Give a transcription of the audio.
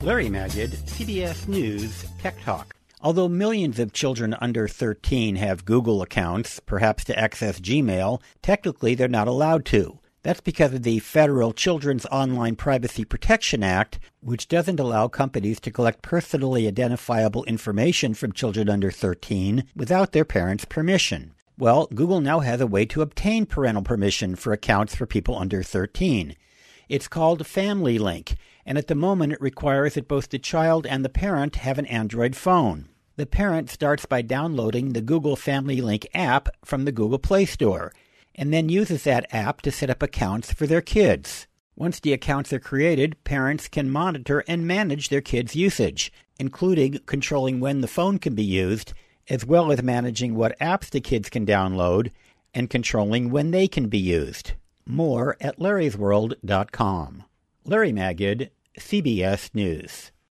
Larry Magid, CBS News Tech Talk. Although millions of children under 13 have Google accounts, perhaps to access Gmail, technically they're not allowed to. That's because of the Federal Children's Online Privacy Protection Act, which doesn't allow companies to collect personally identifiable information from children under 13 without their parents' permission. Well, Google now has a way to obtain parental permission for accounts for people under 13. It's called Family Link, and at the moment it requires that both the child and the parent have an Android phone. The parent starts by downloading the Google Family Link app from the Google Play Store, and then uses that app to set up accounts for their kids. Once the accounts are created, parents can monitor and manage their kids' usage, including controlling when the phone can be used, as well as managing what apps the kids can download, and controlling when they can be used. More at larrysworld.com. Larry Magid, CBS News.